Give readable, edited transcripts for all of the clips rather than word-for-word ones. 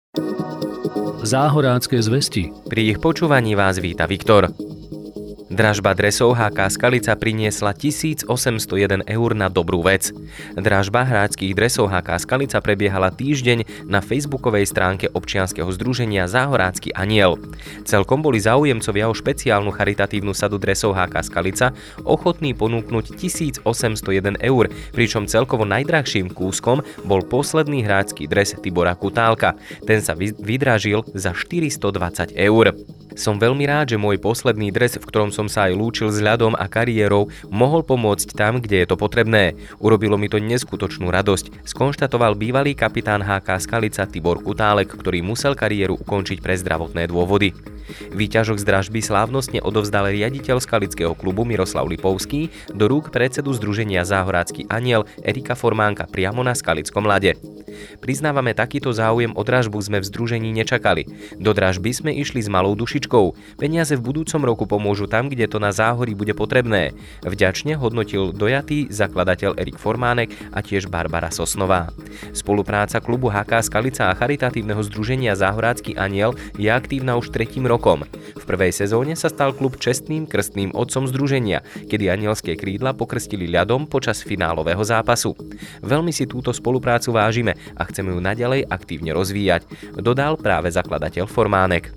Záhorácké zvesti. Pri ich počúvaní vás víta Viktor. Dražba dresov HK Skalica priniesla 1801 eur na dobrú vec. Dražba hráčskych dresov HK Skalica prebiehala týždeň na facebookovej stránke občianskeho združenia Záhorácky aniel. Celkom boli záujemcovia o špeciálnu charitatívnu sadu dresov HK Skalica ochotní ponúknuť 1801 eur, pričom celkovo najdrahším kúskom bol posledný hráčsky dres Tibora Kutálka. Ten sa vydražil za 420 eur. Som veľmi rád, že môj posledný dres, v ktorom som sa aj lúčil s ľadom a kariérou, mohol pomôcť tam, kde je to potrebné. Urobilo mi to neskutočnú radosť, skonštatoval bývalý kapitán HK Skalica Tibor Kutálek, ktorý musel kariéru ukončiť pre zdravotné dôvody. Výťažok z dražby slávnostne odovzdal riaditeľ skalického klubu Miroslav Lipovský do rúk predsedu združenia Záhorácky aniel Erika Formánka priamo na skalickom ľade. Priznávame, takýto záujem o dražbu sme v združení nečakali. Do dražby sme išli s malou dušičkou. Peniaze v budúcom roku pomôžu tam, kde to na Záhorí bude potrebné. Vďačne hodnotil dojatý zakladateľ Erik Formánek a tiež Barbara Sosnová. Spolupráca klubu HK Skalica a charitatívneho združenia Záhorácky aniel je aktívna už 3. rokom. V prvej sezóne sa stal klub čestným krstným otcom združenia, kedy anielské krídla pokrstili ľadom počas finálového zápasu. Veľmi si túto spoluprácu vážime a chceme ju naďalej aktívne rozvíjať, dodal práve zakladateľ Formánek.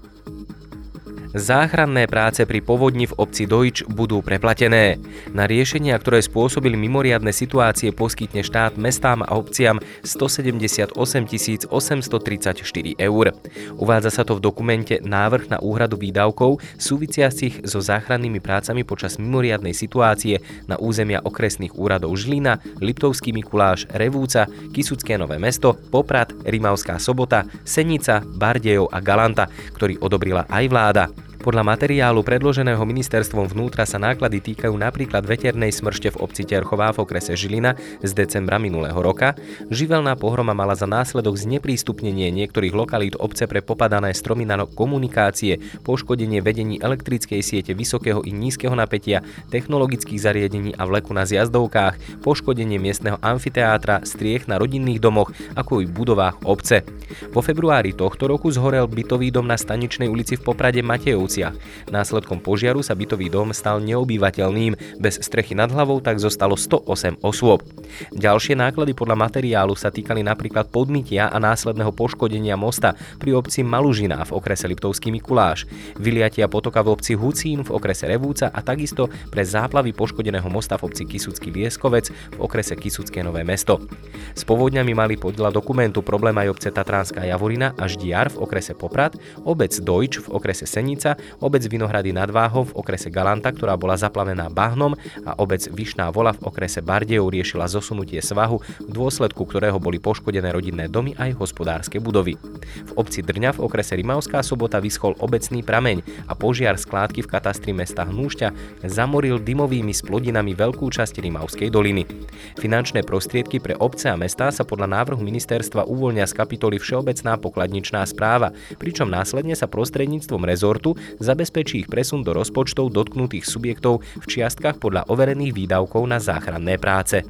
Záchranné práce pri povodni v obci Dojč budú preplatené. Na riešenia, ktoré spôsobili mimoriadne situácie, poskytne štát mestám a obciam 178 834 eur. Uvádza sa to v dokumente Návrh na úhradu výdavkov súvisiacich so záchrannými prácami počas mimoriadnej situácie na územia okresných úradov Žilina, Liptovský Mikuláš, Revúca, Kysucké Nové Mesto, Poprad, Rimavská Sobota, Senica, Bardejov a Galanta, ktorý odobrila aj vláda. Podľa materiálu predloženého ministerstvom vnútra sa náklady týkajú napríklad veternej smršte v obci Terchová v okrese Žilina z decembra minulého roka. Živelná pohroma mala za následok zneprístupnenie niektorých lokalít obce pre popadané stromy na komunikácie, poškodenie vedení elektrickej siete vysokého i nízkeho napätia, technologických zariadení a vleku na zjazdovkách, poškodenie miestneho amfiteátra, striech na rodinných domoch, ako i budovách obce. Vo februári tohto roku zhorel bytový dom na Staničnej ulici v Poprade Matejovciach. Následkom požiaru sa bytový dom stal neobývateľným, bez strechy nad hlavou tak zostalo 108 osôb. Ďalšie náklady podľa materiálu sa týkali napríklad podmytia a následného poškodenia mosta pri obci Malužina v okrese Liptovský Mikuláš, vyliatia potoka v obci Hucín v okrese Revúca a takisto pre záplavy poškodeného mosta v obci Kysucký Lieskovec v okrese Kysucké Nové Mesto. S povodňami mali podľa dokumentu problém aj obce Tatranská Javorina a Ždiar v okrese Poprad, obec Dojč v okrese Senica, obec Vinohrady nad Váhom v okrese Galanta, ktorá bola zaplavená bahnom, a obec Vyšná Vola v okrese Bardejov riešila zosunutie svahu, v dôsledku ktorého boli poškodené rodinné domy aj hospodárske budovy. V obci Drňa v okrese Rimavská Sobota vyschol obecný prameň a požiar skládky v katastri mesta Hnúšťa zamoril dymovými splodinami veľkú časť Rimavskej doliny. Finančné prostriedky pre obce a mestá sa podľa návrhu ministerstva uvoľnia z kapitoly Všeobecná pokladničná správa, pričom následne sa prostredníctvom rezortu zabezpečí ich presun do rozpočtov dotknutých subjektov v čiastkách podľa overených výdavkov na záchranné práce.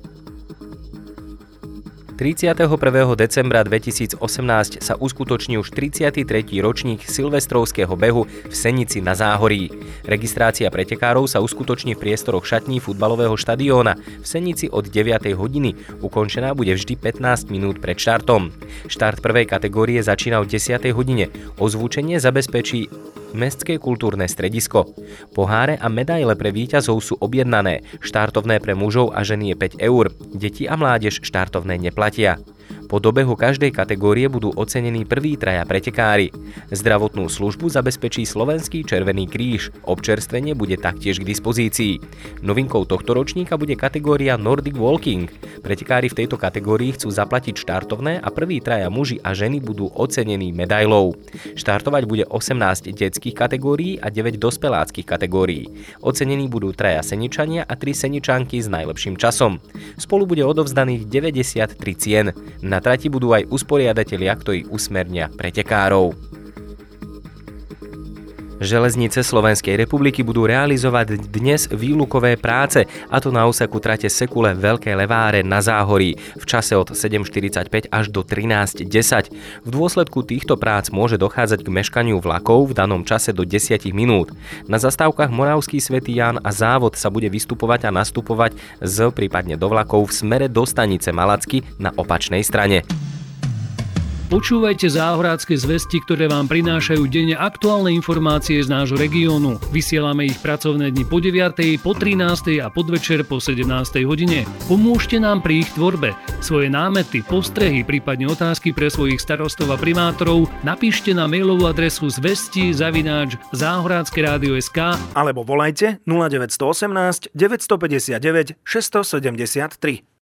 31. decembra 2018 sa uskutoční už 33. ročník silvestrovského behu v Senici na Záhorí. Registrácia pretekárov sa uskutoční v priestoroch šatní futbalového štadióna v Senici od 9. hodiny. Ukončená bude vždy 15 minút pred štartom. Štart prvej kategórie začína o 10. hodine. Ozvučenie zabezpečí Mestské kultúrne stredisko. Poháre a medaile pre víťazov sú objednané. Štartovné pre mužov a ženy je 5 eur. Deti a mládež štartovné neplatia. Po dobehu každej kategórie budú ocenení prví traja pretekári. Zdravotnú službu zabezpečí Slovenský Červený kríž. Občerstvenie bude taktiež k dispozícii. Novinkou tohto ročníka bude kategória Nordic Walking. Pretekári v tejto kategórii chcú zaplatiť štartovné a prví traja muži a ženy budú ocenení medailou. Štartovať bude 18 detských kategórií a 9 dospeláckych kategórií. Ocenení budú traja Seničania a 3 Seničanky s najlepším časom. Spolu bude odovzdaných 93 cien. Na trati budú aj usporiadatelia, ktorí usmernia pretekárov. Železnice Slovenskej republiky budú realizovať dnes výlukové práce, a to na úseku trate Sekule Veľké Leváre na Záhorí v čase od 7:45 až do 13:10. V dôsledku týchto prác môže dochádzať k meškaniu vlakov v danom čase do 10 minút. Na zastávkach Moravský Svätý Ján a Závod sa bude vystupovať a nastupovať prípadne do vlakov v smere do stanice Malacky na opačnej strane. Počúvajte Záhorádske zvesti, ktoré vám prinášajú denne aktuálne informácie z nášho regiónu. Vysielame ich pracovné dni po 9., po 13. a podvečer po 17. hodine. Pomôžte nám pri ich tvorbe. Svoje námety, postrehy, prípadne otázky pre svojich starostov a primátorov napíšte na mailovú adresu zvesti@záhoradskeradio.sk alebo volajte 0918 959 673.